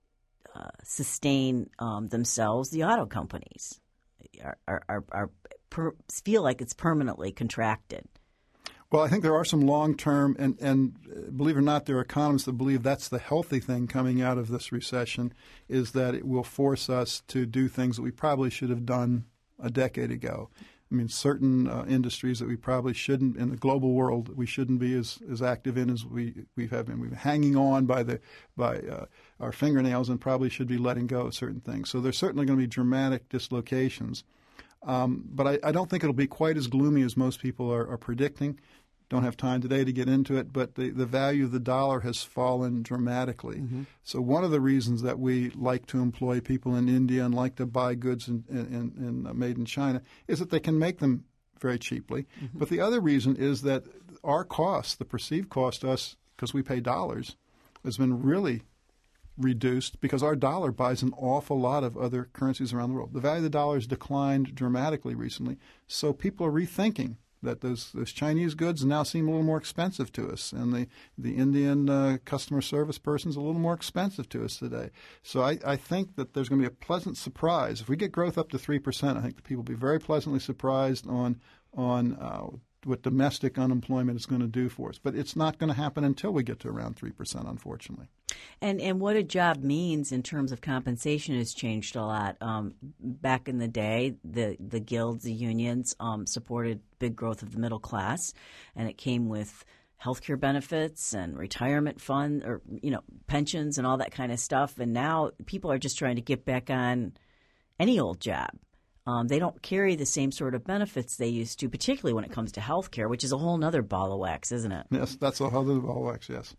uh, sustain um, themselves, the auto companies are, are, are, are per, feel like it's permanently contracted. Well, I think there are some long-term, and, and believe it or not, there are economists that believe that's the healthy thing coming out of this recession, is that it will force us to do things that we probably should have done a decade ago. I mean, certain uh, industries that we probably shouldn't, in the global world, we shouldn't be as, as active in as we, we have been. We've been hanging on by the by uh, our fingernails and probably should be letting go of certain things. So there's certainly going to be dramatic dislocations. Um, but I, I don't think it'll be quite as gloomy as most people are, are predicting. Don't have time today to get into it, but the, the value of the dollar has fallen dramatically. Mm-hmm. So one of the reasons that we like to employ people in India and like to buy goods in, in, in, in, made in China is that they can make them very cheaply. Mm-hmm. But the other reason is that our cost, the perceived cost to us, because we pay dollars, has been really reduced because our dollar buys an awful lot of other currencies around the world. The value of the dollar has declined dramatically recently, so people are rethinking that those, those Chinese goods now seem a little more expensive to us, and the, the Indian uh, customer service person is a little more expensive to us today. So I, I think that there's going to be a pleasant surprise. If we get growth up to three percent, I think the people will be very pleasantly surprised on, on uh, what domestic unemployment is going to do for us. But it's not going to happen until we get to around three percent, unfortunately. And and what a job means in terms of compensation has changed a lot. Um, back in the day, the, the guilds, the unions um, supported big growth of the middle class, and it came with health care benefits and retirement fund or, you know, pensions and all that kind of stuff. And now people are just trying to get back on any old job. Um, they don't carry the same sort of benefits they used to, particularly when it comes to health care, which is a whole other ball of wax, isn't it? Yes, that's a whole other ball of wax, yes.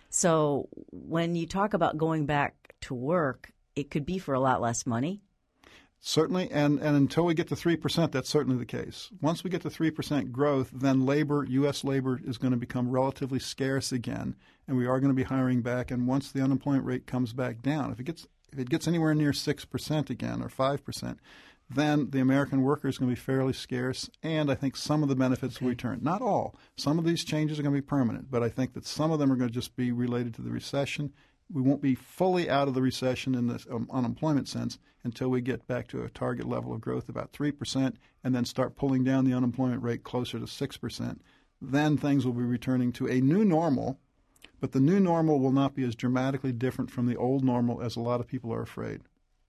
So when you talk about going back to work, it could be for a lot less money? Certainly, and, and until we get to three percent, that's certainly the case. Once we get to three percent growth, then labor, U S labor, is going to become relatively scarce again, and we are going to be hiring back. And once the unemployment rate comes back down, if it gets if it gets anywhere near six percent again or five percent, then the American worker is going to be fairly scarce, and I think some of the benefits okay. will return. Not all. Some of these changes are going to be permanent, but I think that some of them are going to just be related to the recession, we won't be fully out of the recession in the um, unemployment sense until we get back to a target level of growth about three percent and then start pulling down the unemployment rate closer to six percent. Then things will be returning to a new normal, but the new normal will not be as dramatically different from the old normal as a lot of people are afraid.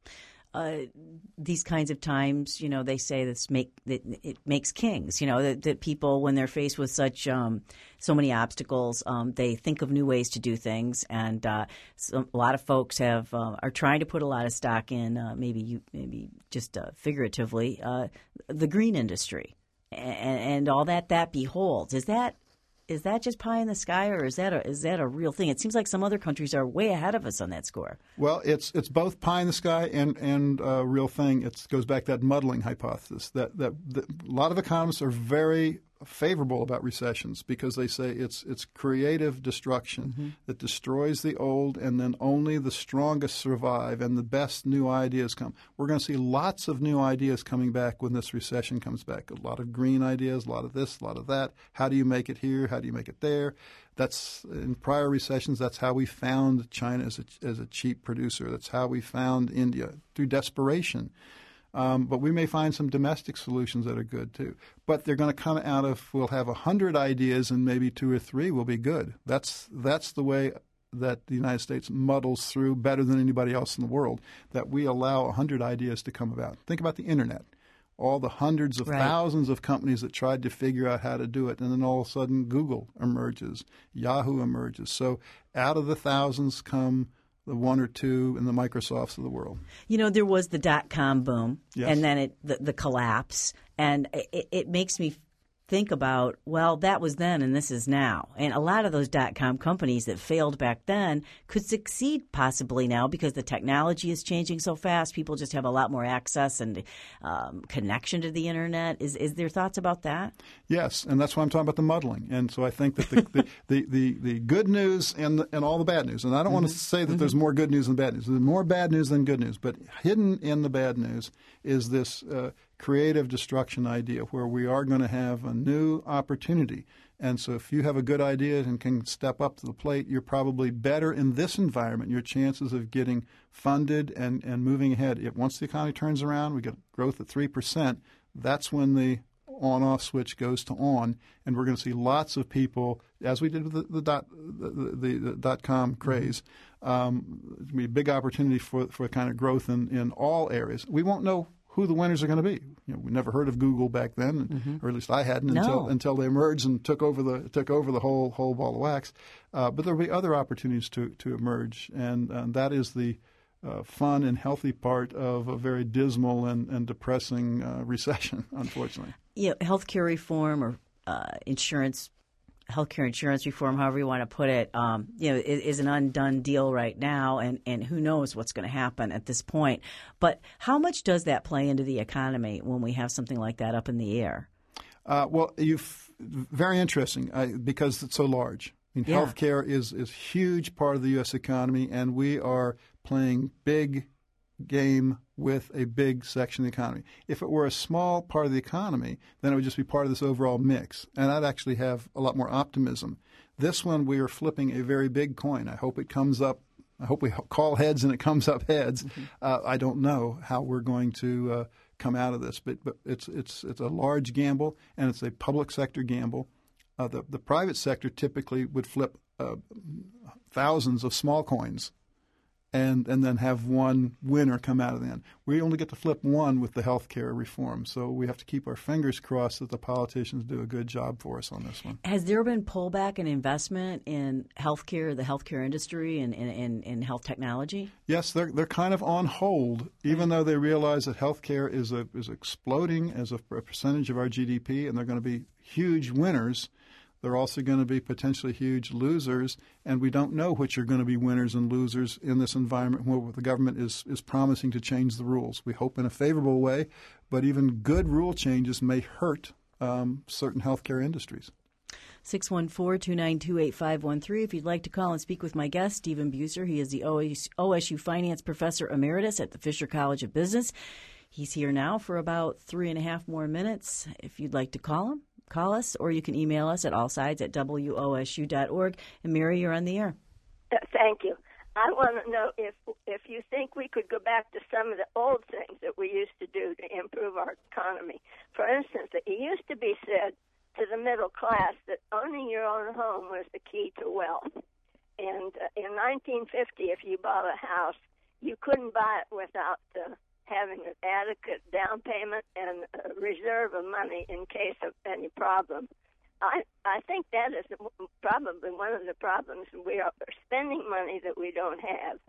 Uh, these kinds of times, you know, they say this make that it makes kings. You know, that, that people, when they're faced with such um, so many obstacles, um, they think of new ways to do things. And uh, so a lot of folks have uh, are trying to put a lot of stock in, uh, maybe you maybe just uh, figuratively, uh, the green industry and, and all that that beholds. Is that Is that just pie in the sky, or is that a, is that a real thing? It seems like some other countries are way ahead of us on that score. Well, it's it's both pie in the sky and and a real thing. It goes back to that muddling hypothesis that, that that a lot of economists are very favorable about recessions because they say it's it's creative destruction mm-hmm. that destroys the old, and then only the strongest survive and the best new ideas come. We're going to see lots of new ideas coming back when this recession comes back. A lot of green ideas, a lot of this, a lot of that. How do you make it here? How do you make it there? That's in prior recessions. That's how we found China as a, as a cheap producer. That's how we found India through desperation. Um, but we may find some domestic solutions that are good, too. But they're going to come out of, we'll have a hundred ideas and maybe two or three will be good. That's that's the way that the United States muddles through better than anybody else in the world, that we allow a hundred ideas to come about. Think about the Internet. All the hundreds of right. thousands of companies that tried to figure out how to do it, and then all of a sudden Google emerges, Yahoo emerges. So out of the thousands come the one or two and the Microsofts of the world. You know, there was the dot-com boom, yes. and then it, the, the collapse, and it, it makes me think about, well, that was then and this is now. And a lot of those dot-com companies that failed back then could succeed possibly now because the technology is changing so fast. People just have a lot more access and um, connection to the Internet. Is is there thoughts about that? Yes, and that's why I'm talking about the muddling. And so I think that the the, the, the, the good news and the, and all the bad news, and I don't mm-hmm. want to say that mm-hmm. there's more good news than bad news. There's more bad news than good news. But hidden in the bad news is this uh, creative destruction idea where we are going to have a new opportunity. And so if you have a good idea and can step up to the plate, you're probably better in this environment. Your chances of getting funded and, and moving ahead. If once the economy turns around, we get growth at three percent, that's when the on-off switch goes to on, and we're going to see lots of people, as we did with the, the, dot, the, the, the dot-com craze, um, it's going to be a big opportunity for, for kind of growth in, in all areas. We won't know who the winners are going to be. You know, we never heard of Google back then, mm-hmm. or at least I hadn't no. until until they emerged and took over the took over the whole whole ball of wax. Uh, but there will be other opportunities to to emerge, and, and that is the uh, fun and healthy part of a very dismal and, and depressing uh, recession, unfortunately. Yeah, healthcare reform or uh, insurance. Healthcare insurance reform, however you want to put it, um, you know, is, is an undone deal right now, and, and who knows what's going to happen at this point. But how much does that play into the economy when we have something like that up in the air? Uh, well, you've very interesting uh, because it's so large. I mean, yeah. healthcare is is a huge part of the U S economy, and we are playing big game with a big section of the economy. If it were a small part of the economy, then it would just be part of this overall mix, and I'd actually have a lot more optimism. This one, we are flipping a very big coin. I hope it comes up. I hope we call heads and it comes up heads. Mm-hmm. Uh, I don't know how we're going to uh, come out of this, but but it's it's it's a large gamble, and it's a public sector gamble. Uh, the the private sector typically would flip uh, thousands of small coins, and and then have one winner come out of the end. We only get to flip one with the health care reform, so we have to keep our fingers crossed that the politicians do a good job for us on this one. Has there been pullback in investment in health care, the healthcare industry, and in, in, in health technology? Yes, they're they're kind of on hold, even though they realize that health care is a, is exploding as a, a percentage of our G D P, and they're going to be huge winners. They're also going to be potentially huge losers, and we don't know which are going to be winners and losers in this environment where the government is, is promising to change the rules. We hope in a favorable way, but even good rule changes may hurt um, certain healthcare industries. six one four, two nine two, eight five one three. If you'd like to call and speak with my guest, Stephen Buser. He is the O S U Finance Professor Emeritus at the Fisher College of Business. He's here now for about three and a half more minutes. If you'd like to call him, call us, or you can email us at allsides at W O S U dot org. And Mary, you're on the air. Uh, thank you. I want to know if if you think we could go back to some of the old things that we used to do to improve our economy. For instance, it used to be said to the middle class that owning your own home was the key to wealth. And uh, in nineteen fifty, if you bought a house, you couldn't buy it without uh, having an adequate down payment and a reserve of money in case of any problem. I I think that is probably one of the problems. We are spending money that we don't have.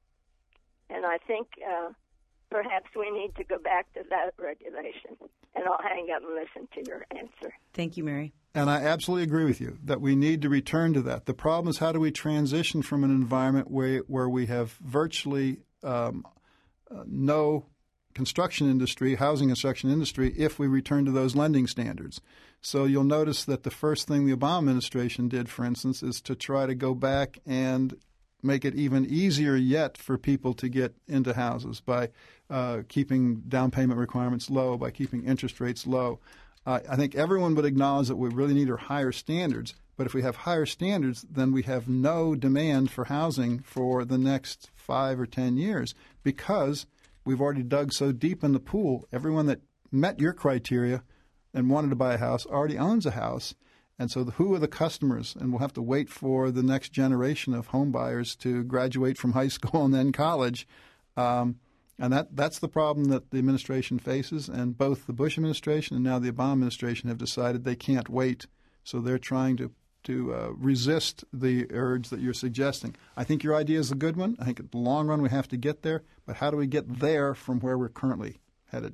And I think uh, perhaps we need to go back to that regulation. And I'll hang up and listen to your answer. Thank you, Mary. And I absolutely agree with you that we need to return to that. The problem is, how do we transition from an environment where, where we have virtually um, uh, no construction industry, housing construction industry, if we return to those lending standards? So you'll notice that the first thing the Obama administration did, for instance, is to try to go back and make it even easier yet for people to get into houses by uh, keeping down payment requirements low, by keeping interest rates low. Uh, I think everyone would acknowledge that we really need are higher standards, but if we have higher standards, then we have no demand for housing for the next five or ten years because we've already dug so deep in the pool. Everyone that met your criteria and wanted to buy a house already owns a house. And so the, who are the customers? And we'll have to wait for the next generation of home buyers to graduate from high school and then college. Um, and that, that's the problem that the administration faces. And both the Bush administration and now the Obama administration have decided they can't wait. So they're trying to, to uh, resist the urge that you're suggesting. I think your idea is a good one. I think in the long run we have to get there. But how do we get there from where we're currently headed?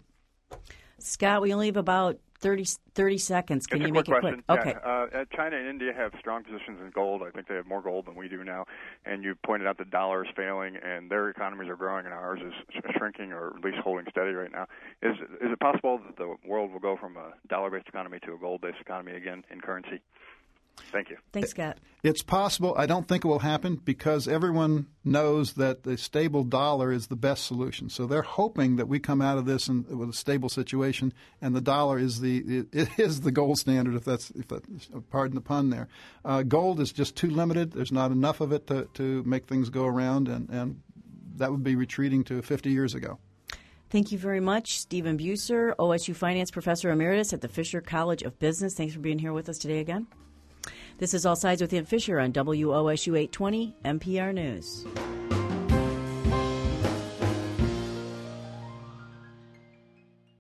Scott, we only have about thirty, thirty seconds. Can Just you a quick make it question. quick? Okay. Yeah, uh, China and India have strong positions in gold. I think they have more gold than we do now. And you pointed out the dollar is failing, and their economies are growing, and ours is shrinking or at least holding steady right now. Is is it possible that the world will go from a dollar-based economy to a gold-based economy again in currency? Thank you. Thanks, Scott. It's possible. I don't think it will happen because everyone knows that the stable dollar is the best solution. So they're hoping that we come out of this in, with a stable situation, and the dollar is the it is the gold standard. If that's if that, pardon the pun there. Uh, gold is just too limited. There's not enough of it to, to make things go around, and, and that would be retreating to fifty years ago. Thank you very much, Stephen Buser, O S U Finance Professor Emeritus at the Fisher College of Business. Thanks for being here with us today again. This is All Sides with Ann Fisher on W O S U eight twenty N P R News.